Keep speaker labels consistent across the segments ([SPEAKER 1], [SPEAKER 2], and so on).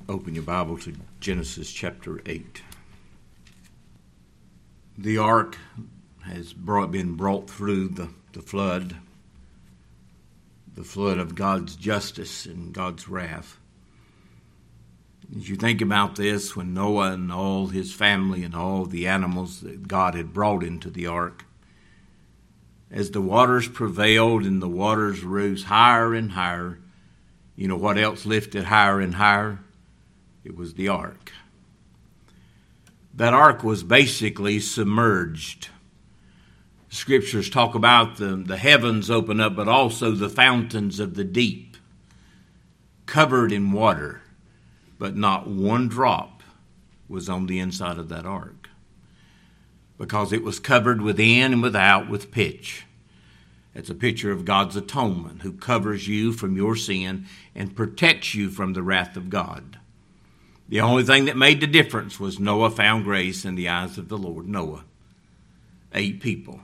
[SPEAKER 1] Open your Bible to Genesis chapter 8. The ark has been brought through the flood of God's justice and God's wrath. As you think about this, when Noah and all his family and all the animals that God had brought into the ark, as the waters prevailed and the waters rose higher and higher, you know what else lifted higher and higher? It was the ark. That ark was basically submerged. Scriptures talk about the heavens open up, but also the fountains of the deep, covered in water, but not one drop was on the inside of that ark, because it was covered within and without with pitch. It's a picture of God's atonement, who covers you from your sin and protects you from the wrath of God. The only thing that made the difference was Noah found grace in the eyes of the Lord. Noah, 8 people,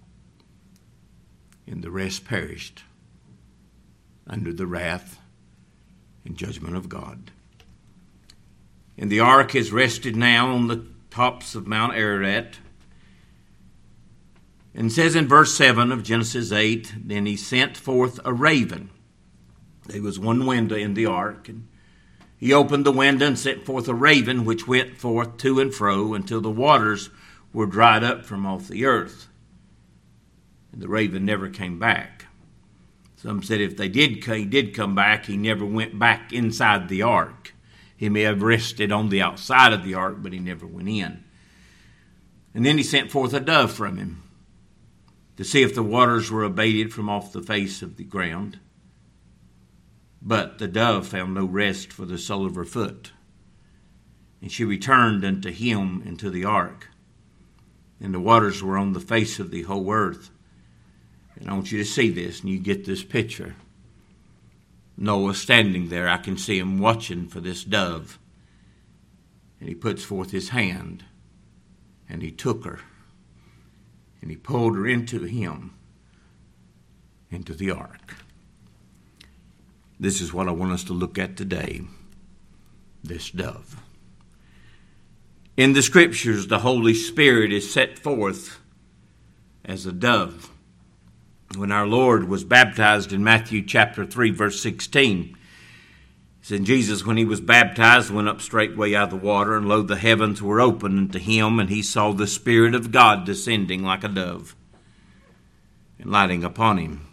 [SPEAKER 1] and the rest perished under the wrath and judgment of God. And the ark is rested now on the tops of Mount Ararat. And it says in verse 7 of Genesis 8, then he sent forth a raven. There was one window in the ark, and he opened the window and sent forth a raven, which went forth to and fro until the waters were dried up from off the earth. And the raven never came back. Some said if he did come back, he never went back inside the ark. He may have rested on the outside of the ark, but he never went in. And then he sent forth a dove from him to see if the waters were abated from off the face of the ground. But the dove found no rest for the sole of her foot. And she returned unto him into the ark. And the waters were on the face of the whole earth. And I want you to see this, and you get this picture. Noah standing there, I can see him watching for this dove. And he puts forth his hand, and he took her, and he pulled her into him, into the ark. This is what I want us to look at today, this dove. In the Scriptures, the Holy Spirit is set forth as a dove. When our Lord was baptized in Matthew chapter 3, verse 16, it said, Jesus, when he was baptized, went up straightway out of the water, and lo, the heavens were opened unto him, and he saw the Spirit of God descending like a dove and lighting upon him.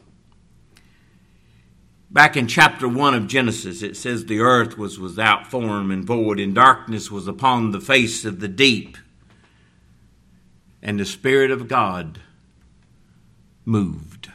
[SPEAKER 1] Back in chapter 1 of Genesis, it says the earth was without form and void, and darkness was upon the face of the deep. And the Spirit of God moved.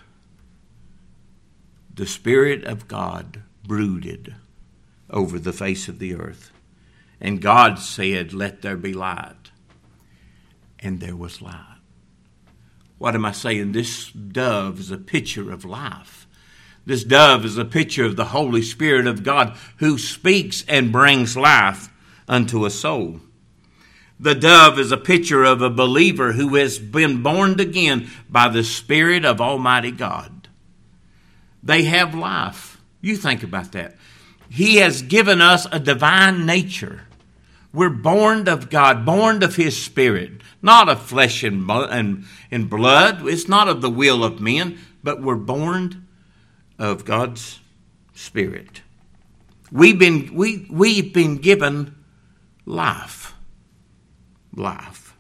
[SPEAKER 1] The Spirit of God brooded over the face of the earth. And God said, let there be light. And there was light. What am I saying? This dove is a picture of life. This dove is a picture of the Holy Spirit of God who speaks and brings life unto a soul. The dove is a picture of a believer who has been born again by the Spirit of Almighty God. They have life. You think about that. He has given us a divine nature. We're born of God, born of His Spirit, not of flesh and blood. It's not of the will of men, but we're born of God's Spirit. We've been given life. Life.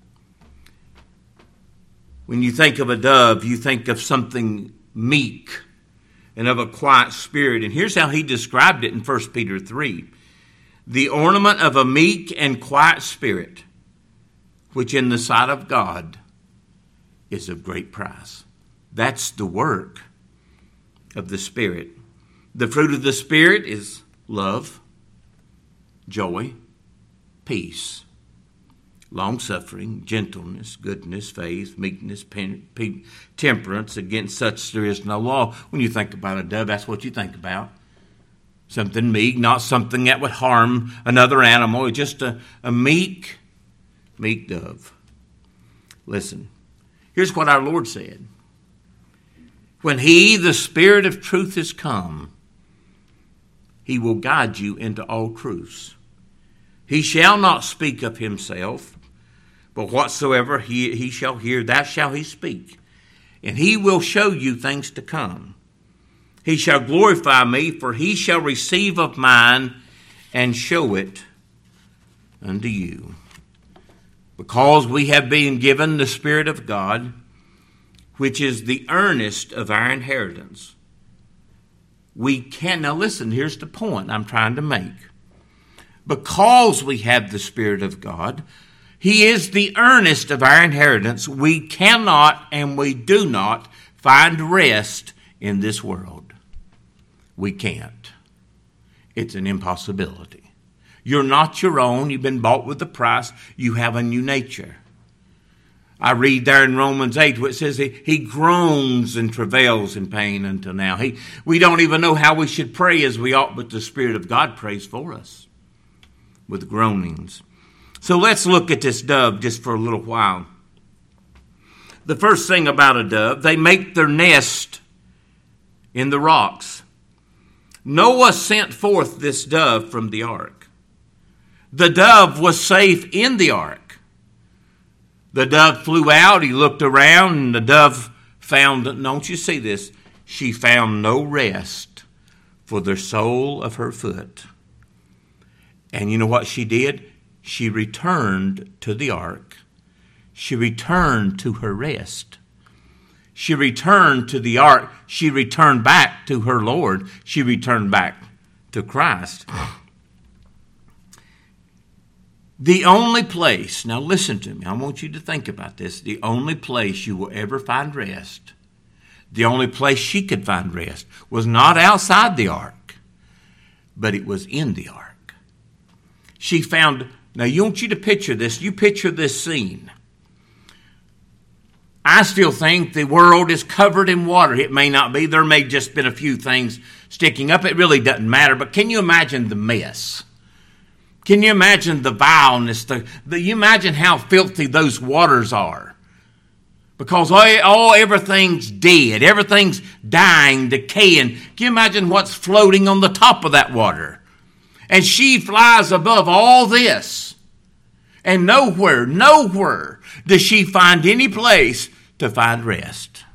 [SPEAKER 1] When you think of a dove, you think of something meek and of a quiet spirit. And here's how he described it in 1 Peter 3. The ornament of a meek and quiet spirit, which in the sight of God is of great price. That's the work of the Spirit. The fruit of the Spirit is love, joy, peace, long-suffering, gentleness, goodness, faith, meekness, temperance. Against such there is no law. When you think about a dove, that's what you think about. Something meek, not something that would harm another animal. It's just a meek dove. Listen, here's what our Lord said. When He, the Spirit of truth, is come, he will guide you into all truths. He shall not speak of himself, but whatsoever he shall hear, that shall he speak. And he will show you things to come. He shall glorify me, for he shall receive of mine and show it unto you. Because we have been given the Spirit of God, which is the earnest of our inheritance. We can, now listen, here's the point I'm trying to make. Because we have the Spirit of God, he is the earnest of our inheritance. We cannot and we do not find rest in this world. We can't. It's an impossibility. You're not your own. You've been bought with a price. You have a new nature. I read there in Romans 8 where it says he groans and travails in pain until now. We don't even know how we should pray as we ought, but the Spirit of God prays for us with groanings. So let's look at this dove just for a little while. The first thing about a dove, they make their nest in the rocks. Noah sent forth this dove from the ark. The dove was safe in the ark. The dove flew out, he looked around, and the dove found, don't you see this? She found no rest for the sole of her foot. And you know what she did? She returned to the ark. She returned to her rest. She returned to the ark. She returned back to her Lord. She returned back to Christ. The only place, now listen to me, I want you to think about this. The only place you will ever find rest, the only place she could find rest, was not outside the ark, but it was in the ark. She found, now I want you to picture this. You picture this scene. I still think the world is covered in water. It may not be. There may just been a few things sticking up. It really doesn't matter. But can you imagine the mess? Can you imagine the vileness? You imagine how filthy those waters are? Because everything's dead. Everything's dying, decaying. Can you imagine what's floating on the top of that water? And she flies above all this. And nowhere does she find any place to find rest.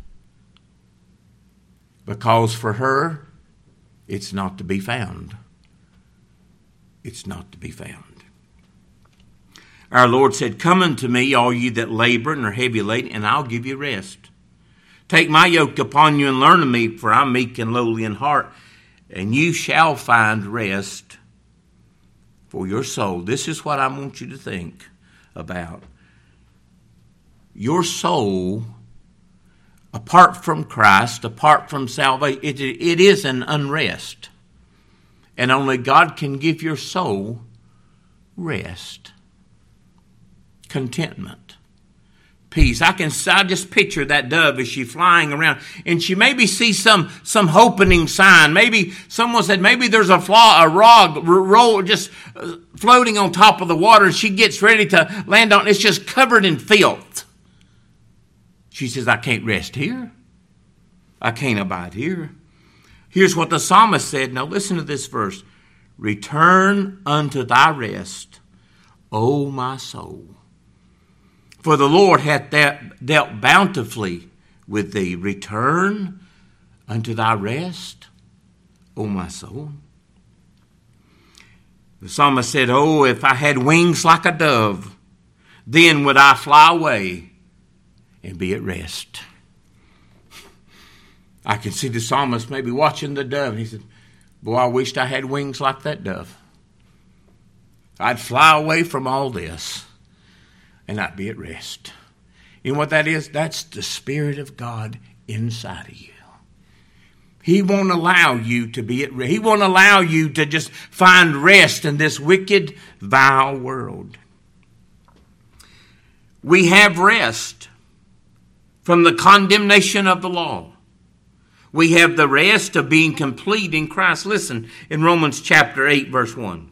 [SPEAKER 1] Because for her, it's not to be found. It's not to be found. Our Lord said, "Come unto me, all ye that labor and are heavy laden, and I'll give you rest. Take my yoke upon you and learn of me, for I'm meek and lowly in heart, and you shall find rest for your soul." This is what I want you to think about. Your soul, apart from Christ, apart from salvation, it is an unrest. And only God can give your soul rest, contentment, peace. I just picture that dove as she's flying around, and she maybe sees some opening sign. Maybe someone said maybe there's a roll just floating on top of the water, and she gets ready to land on. It's just covered in filth. She says, "I can't rest here. I can't abide here." Here's what the psalmist said. Now listen to this verse. "Return unto thy rest, O my soul. For the Lord hath dealt bountifully with thee. Return unto thy rest, O my soul." The psalmist said, "Oh, if I had wings like a dove, then would I fly away and be at rest." I can see the psalmist maybe watching the dove, and he said, "Boy, I wished I had wings like that dove. I'd fly away from all this, and I'd be at rest." You know what that is? That's the Spirit of God inside of you. He won't allow you to be at rest. He won't allow you to just find rest in this wicked, vile world. We have rest from the condemnation of the law. We have the rest of being complete in Christ. Listen, in Romans chapter 8, verse 1.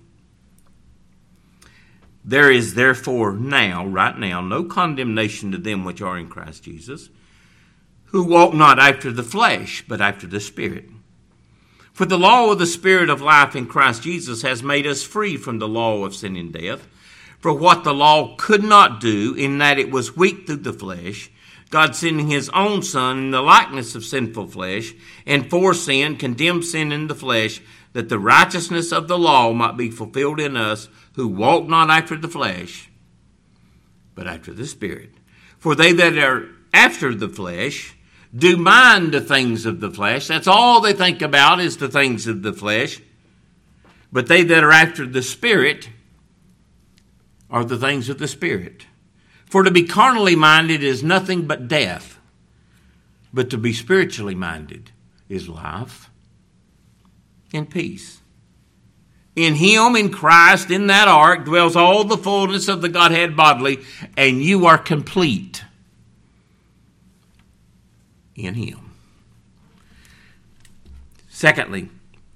[SPEAKER 1] "There is therefore now, right now, no condemnation to them which are in Christ Jesus, who walk not after the flesh, but after the Spirit. For the law of the Spirit of life in Christ Jesus has made us free from the law of sin and death. For what the law could not do, in that it was weak through the flesh, God sending his own Son in the likeness of sinful flesh, and for sin condemned sin in the flesh, that the righteousness of the law might be fulfilled in us, who walk not after the flesh, but after the Spirit. For they that are after the flesh do mind the things of the flesh. That's all they think about, is the things of the flesh. But they that are after the Spirit are the things of the Spirit. For to be carnally minded is nothing but death, but to be spiritually minded is life and peace. In him, in Christ, in that ark, dwells all the fullness of the Godhead bodily, and you are complete in him. Secondly,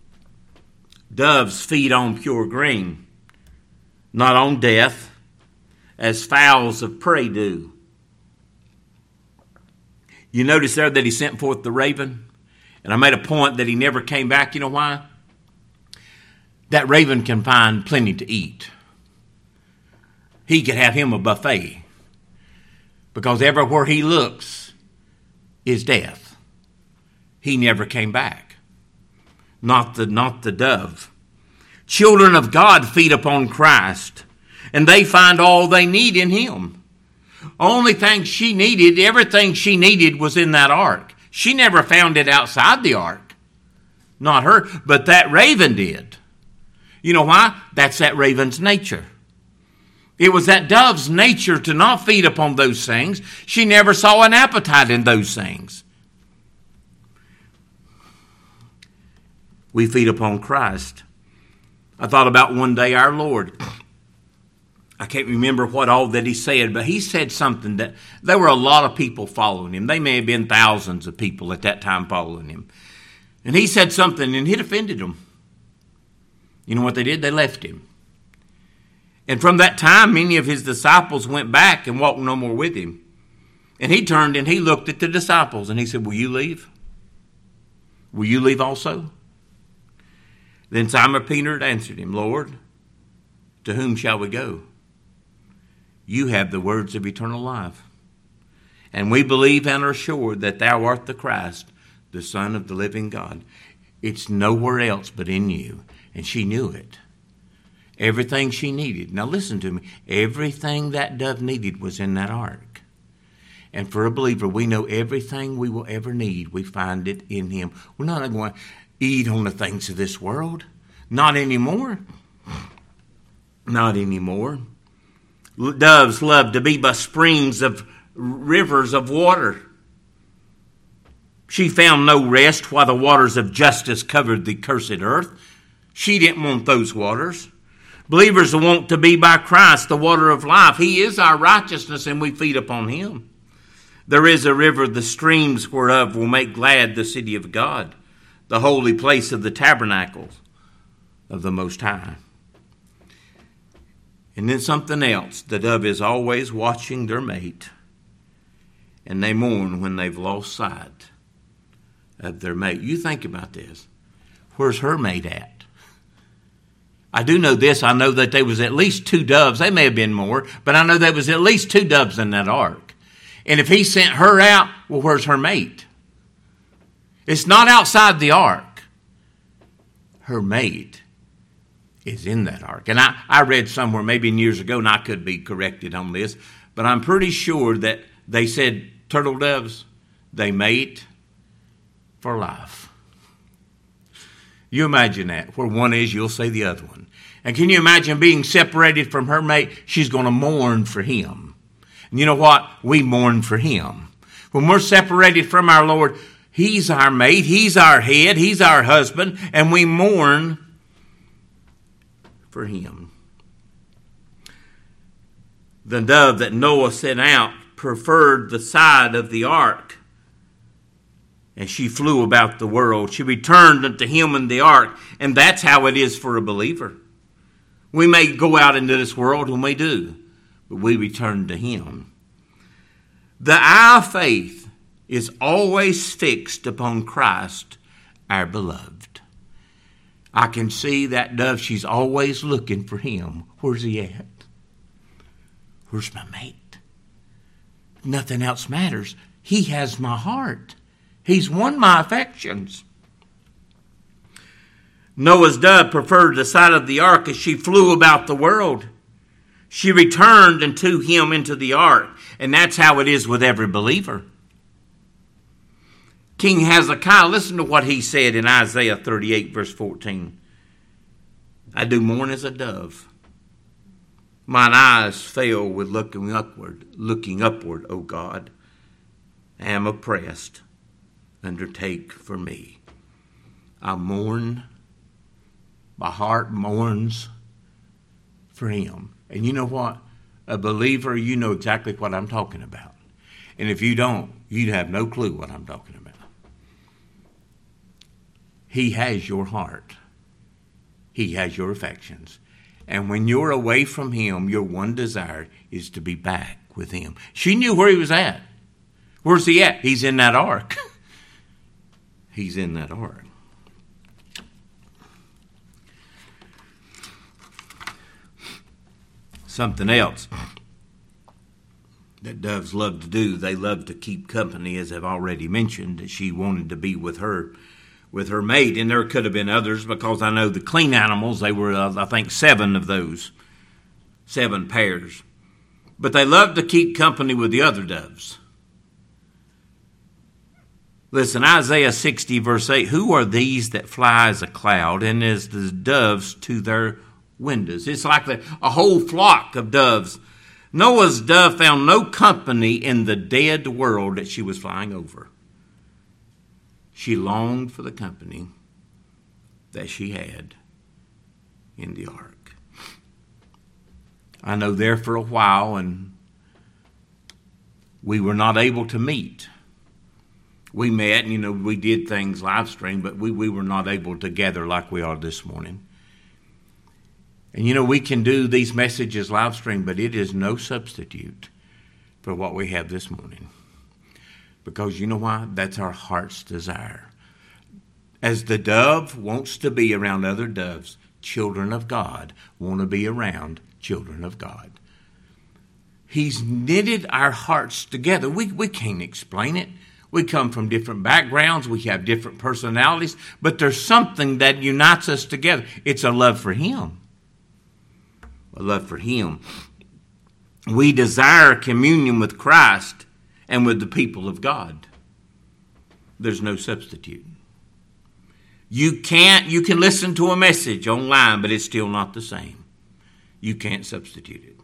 [SPEAKER 1] doves feed on pure grain, not on death, as fowls of prey do. You notice there that he sent forth the raven, and I made a point that he never came back. You know why? That raven can find plenty to eat. He could have him a buffet, because everywhere he looks is death. He never came back. Not the dove. Children of God feed upon Christ, and they find all they need in him. Only thing she needed, everything she needed was in that ark. She never found it outside the ark. Not her, but that raven did. You know why? That's that raven's nature. It was that dove's nature to not feed upon those things. She never saw an appetite in those things. We feed upon Christ. I thought about one day our Lord. I can't remember what all that he said, but he said something that there were a lot of people following him. They may have been thousands of people at that time following him. And he said something and it offended them. You know what they did? They left him. And from that time, many of his disciples went back and walked no more with him. And he turned and he looked at the disciples and he said, "Will you leave? Will you leave also?" Then Simon Peter answered him, "Lord, to whom shall we go? You have the words of eternal life. And we believe and are sure that thou art the Christ, the Son of the living God. It's nowhere else but in you." And she knew it. Everything she needed. Now listen to me. Everything that dove needed was in that ark. And for a believer, we know everything we will ever need. We find it in him. We're not going to eat on the things of this world. Not anymore. Not anymore. Doves love to be by springs of rivers of water. She found no rest while the waters of justice covered the cursed earth. She didn't want those waters. Believers want to be by Christ, the water of life. He is our righteousness, and we feed upon him. There is a river, the streams whereof will make glad the city of God, the holy place of the tabernacles of the Most High. And then something else. The dove is always watching their mate, and they mourn when they've lost sight of their mate. You think about this. Where's her mate at? I do know this. I know that there was at least 2 doves. They may have been more, but I know there was at least 2 doves in that ark. And if he sent her out, well, where's her mate? It's not outside the ark. Her mate is in that ark. And I read somewhere, maybe years ago, and I could be corrected on this, but I'm pretty sure that they said turtle doves, they mate for life. You imagine that. Where one is, you'll say the other one. And can you imagine being separated from her mate? She's going to mourn for him. And you know what? We mourn for him. When we're separated from our Lord, he's our mate, he's our head, he's our husband, and we mourn for him. The dove that Noah sent out preferred the side of the ark, and she flew about the world. She returned unto him in the ark. And that's how it is for a believer. We may go out into this world, and we do, but we return to him. The eye of faith is always fixed upon Christ, our beloved. I can see that dove, she's always looking for him. Where's he at? Where's my mate? Nothing else matters. He has my heart. He's won my affections. Noah's dove preferred the side of the ark as she flew about the world. She returned unto him into the ark, and that's how it is with every believer. King Hezekiah, listen to what he said in Isaiah 38, verse 14. I do mourn as a dove. Mine eyes fail with looking upward, O God. I am oppressed. Undertake for me. I mourn. My heart mourns for him. And you know what? A believer, you know exactly what I'm talking about. And if you don't, you have no clue what I'm talking about. He has your heart. He has your affections. And when you're away from him, your one desire is to be back with him. She knew where he was at. Where's he at? He's in that ark. He's in that ark. Something else that doves love to do, they love to keep company, as I've already mentioned. She wanted to be with her mate, and there could have been others, because I know the clean animals, they were, I think, 7 of those, 7 pairs. But they loved to keep company with the other doves. Listen, Isaiah 60, verse 8, who are these that fly as a cloud and as the doves to their windows? It's like a whole flock of doves. Noah's dove found no company in the dead world that she was flying over. She longed for the company that she had in the ark. I know there for a while, and we were not able to meet. We met, and, we did things live stream, but we were not able to gather like we are this morning. And, we can do these messages live stream, but it is no substitute for what we have this morning. Because you know why? That's our heart's desire. As the dove wants to be around other doves, children of God want to be around children of God. He's knitted our hearts together. We can't explain it. We come from different backgrounds. We have different personalities. But there's something that unites us together. It's a love for him. A love for him. We desire communion with Christ and with the people of God. There's no substitute. You can listen to a message online, but it's still not the same. You can't substitute it.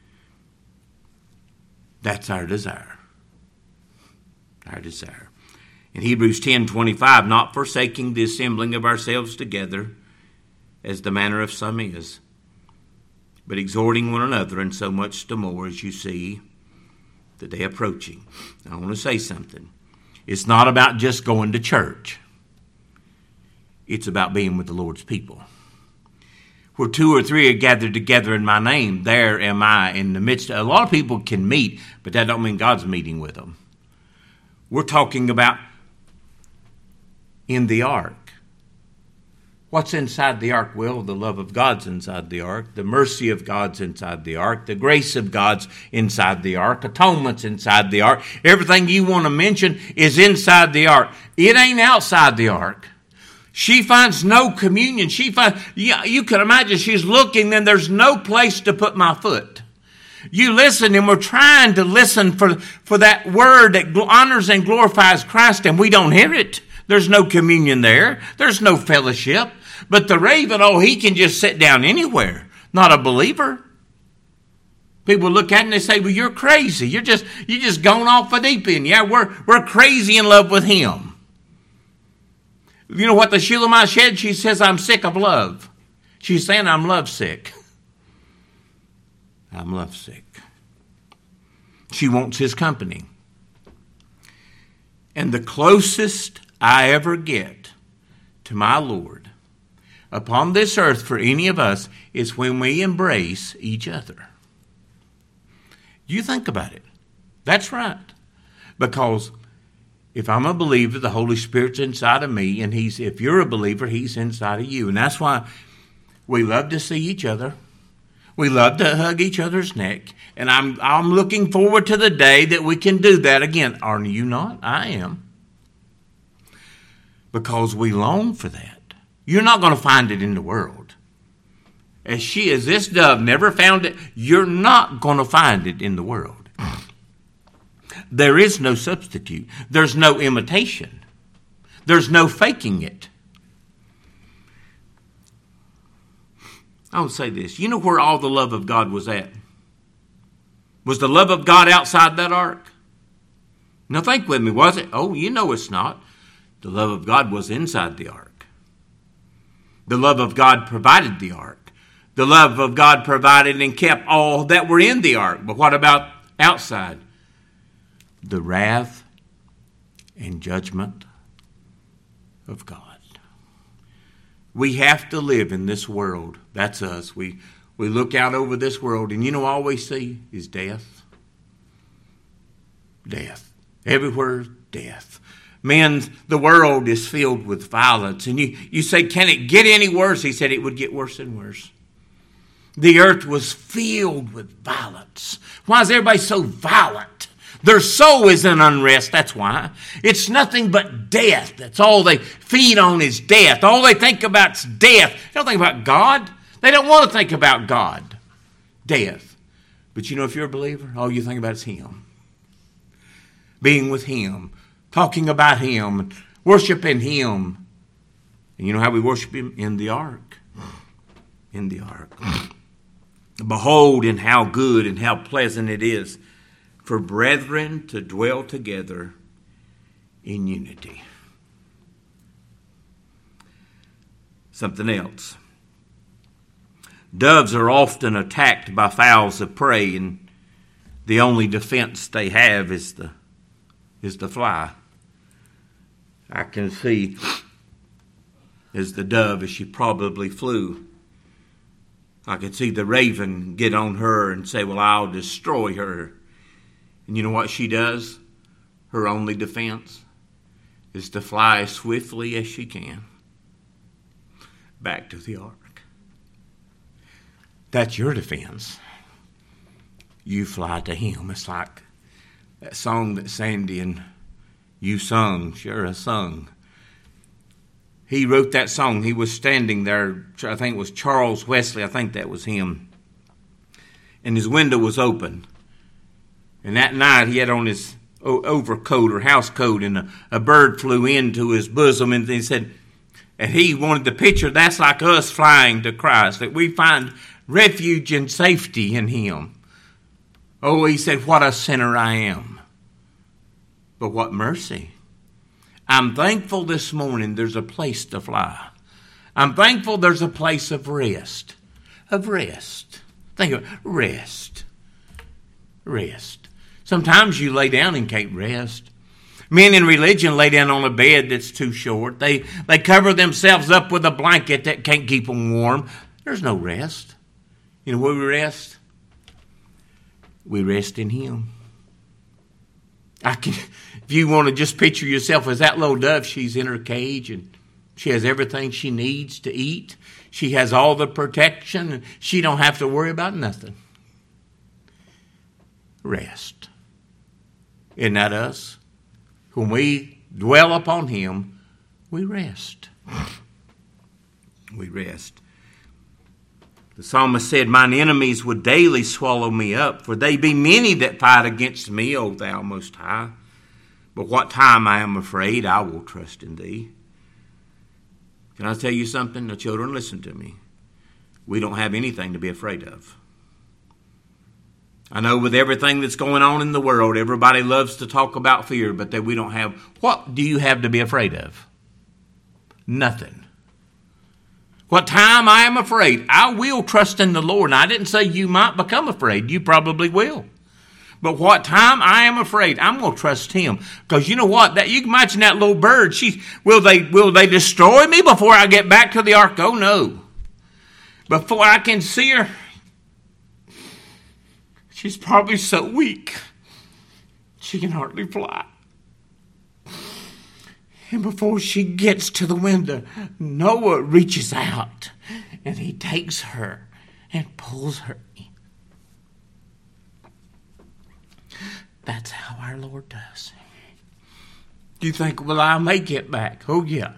[SPEAKER 1] That's our desire. Our desire. In Hebrews 10:25, not forsaking the assembling of ourselves together, as the manner of some is, but exhorting one another, and so much the more as you see the day approaching. I want to say something. It's not about just going to church. It's about being with the Lord's people. Where 2 or 3 are gathered together in my name, there am I in the midst. A lot of people can meet, but that don't mean God's meeting with them. We're talking about in the ark. What's inside the ark? Well, the love of God's inside the ark. The mercy of God's inside the ark. The grace of God's inside the ark. Atonement's inside the ark. Everything you want to mention is inside the ark. It ain't outside the ark. She finds no communion. You can imagine she's looking and there's no place to put my foot. You listen, and we're trying to listen for that word that honors and glorifies Christ, and we don't hear it. There's no communion there. There's no fellowship. But the raven, he can just sit down anywhere. Not a believer. People look at it and they say, well, you're crazy. You're just going off the deep end. Yeah, we're crazy in love with him. You know what the Shulamite said? She says, I'm sick of love. She's saying, I'm lovesick. I'm lovesick. She wants his company. And the closest I ever get to my Lord upon this earth for any of us is when we embrace each other. You think about it. That's right. Because If I'm a believer, the Holy Spirit's inside of me, and if you're a believer, He's inside of you. And that's why we love to see each other. We love to hug each other's neck. And I'm looking forward to the day that we can do that again. Are you not? I am. Because we long for that. You're not going to find it in the world. As this dove never found it, you're not going to find it in the world. There is no substitute. There's no imitation. There's no faking it. I would say this. You know where all the love of God was at? Was the love of God outside that ark? Now think with me, was it? Oh, you know it's not. The love of God was inside the ark. The love of God provided the ark. The love of God provided and kept all that were in the ark. But what about outside? The wrath and judgment of God. We have to live in this world. That's us. We look out over this world, and you know all we see is death. Death. Everywhere, death. Man, the world is filled with violence. And you say, can it get any worse? He said it would get worse and worse. The earth was filled with violence. Why is everybody so violent? Their soul is in unrest, that's why. It's nothing but death. That's all they feed on is death. All they think about is death. They don't think about God. They don't want to think about God. Death. But you know, if you're a believer, all you think about is Him. Being with Him. Talking about Him. Worshiping Him. And you know how we worship Him? In the ark. In the ark. Behold, and how good and how pleasant it is for brethren to dwell together in unity. Something else. Doves are often attacked by fowls of prey, and the only defense they have is the fly. I can see as the dove as she probably flew, I could see the raven get on her and say, well, I'll destroy her. And you know what she does? Her only defense is to fly as swiftly as she can back to the ark. That's your defense. You fly to Him. It's like that song that Sandy and you sung, Shara sung. He wrote that song. He was standing there, I think it was Charles Wesley, I think that was him. And his window was open. And that night he had on his overcoat or house coat, and a bird flew into his bosom, and he said, and he wanted the picture, that's like us flying to Christ, that we find refuge and safety in Him. Oh, he said, what a sinner I am. But what mercy. I'm thankful this morning there's a place to fly. I'm thankful there's a place of rest. Of rest. Think of it. Rest. Rest. Sometimes you lay down and can't rest. Men in religion lay down on a bed that's too short. They cover themselves up with a blanket that can't keep them warm. There's no rest. You know where we rest? We rest in Him. If you want to just picture yourself as that little dove, she's in her cage and she has everything she needs to eat. She has all the protection and she don't have to worry about nothing. Rest. Isn't that us? When we dwell upon Him, we rest. We rest. The psalmist said, mine enemies would daily swallow me up, for they be many that fight against me, O Thou Most High. But what time I am afraid, I will trust in Thee. Can I tell you something? The children, listen to me. We don't have anything to be afraid of. I know with everything that's going on in the world, everybody loves to talk about fear, but that we don't have. What do you have to be afraid of? Nothing. What time I am afraid, I will trust in the Lord. And I didn't say you might become afraid. You probably will. But what time I am afraid, I'm going to trust Him. Because you know what? You can imagine that little bird. Will they destroy me before I get back to the ark? Oh, no. Before I can see her, she's probably so weak, she can hardly fly. And before she gets to the window, Noah reaches out and he takes her and pulls her in. That's how our Lord does. You think, well, I may get back. Oh, yeah.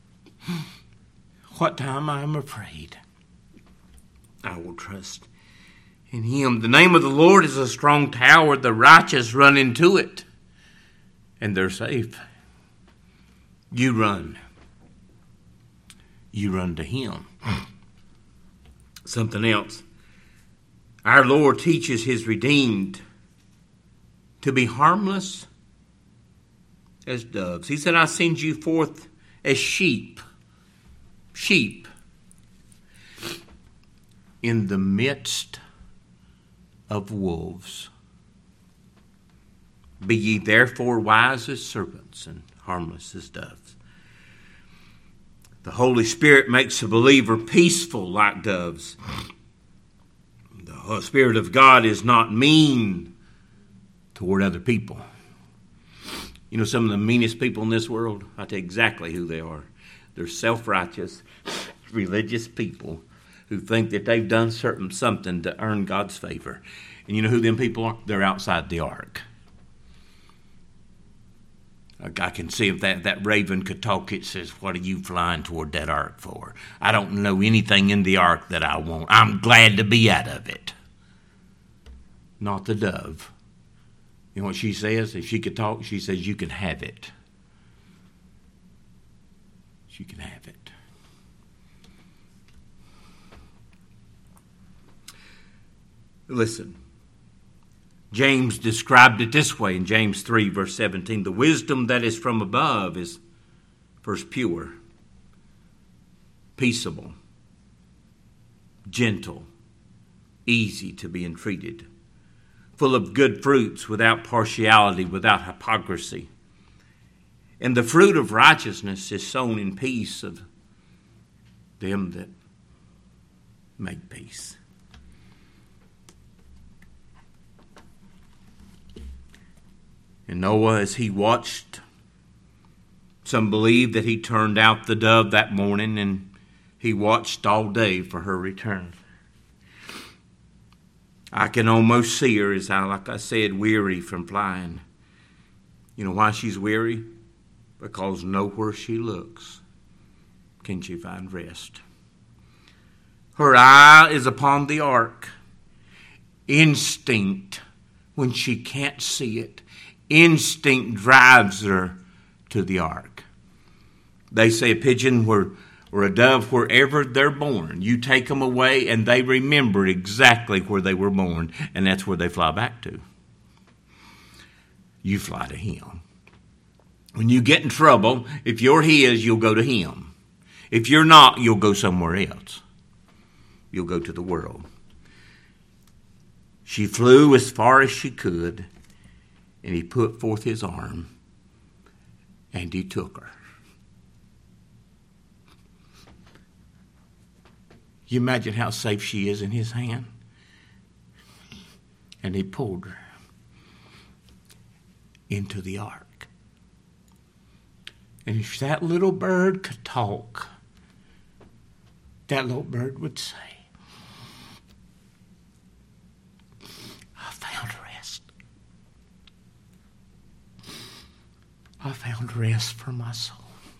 [SPEAKER 1] What time I am afraid, I will trust in Him. The name of the Lord is a strong tower. The righteous run into it, and they're safe. You run. You run to Him. Something else. Our Lord teaches His redeemed to be harmless as doves. He said, I send you forth as sheep. Sheep. In the midst of wolves. Be ye therefore wise as serpents and harmless as doves. The Holy Spirit makes a believer peaceful like doves. The Spirit of God is not mean toward other people. You know some of the meanest people in this world? I tell you exactly who they are. They're self-righteous, religious people who think that they've done something to earn God's favor. And you know who them people are? They're outside the ark. I can see if that raven could talk, it says, what are you flying toward that ark for? I don't know anything in the ark that I want. I'm glad to be out of it. Not the dove. You know what she says? If she could talk, she says, you can have it. You can have it. Listen. James described it this way in James 3, verse 17. The wisdom that is from above is first pure, peaceable, gentle, easy to be entreated, full of good fruits, without partiality, without hypocrisy. And the fruit of righteousness is sown in peace of them that make peace. And Noah, as he watched, some believe that he turned out the dove that morning and he watched all day for her return. I can almost see her, as like I said, weary from flying. You know why she's weary? Because nowhere she looks can she find rest. Her eye is upon the ark. Instinct, when she can't see it, instinct drives her to the ark. They say a pigeon or a dove, wherever they're born, you take them away and they remember exactly where they were born, and that's where they fly back to. You fly to Him. When you get in trouble, if you're His, you'll go to Him. If you're not, you'll go somewhere else. You'll go to the world. She flew as far as she could, and He put forth His arm, and He took her. You imagine how safe she is in His hand? And He pulled her into the ark. And if that little bird could talk, that little bird would say, I found rest. I found rest for my soul.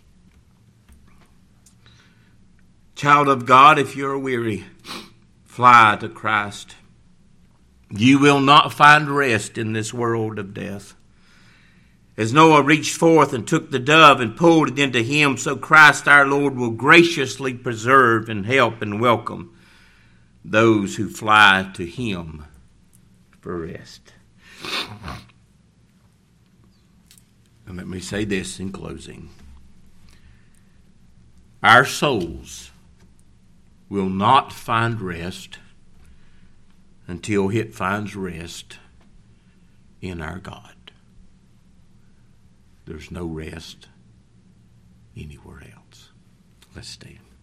[SPEAKER 1] Child of God, if you're weary, fly to Christ. You will not find rest in this world of death. As Noah reached forth and took the dove and pulled it into him, so Christ our Lord will graciously preserve and help and welcome those who fly to Him for rest. And let me say this in closing. Our souls will not find rest until it finds rest in our God. There's no rest anywhere else. Let's stand.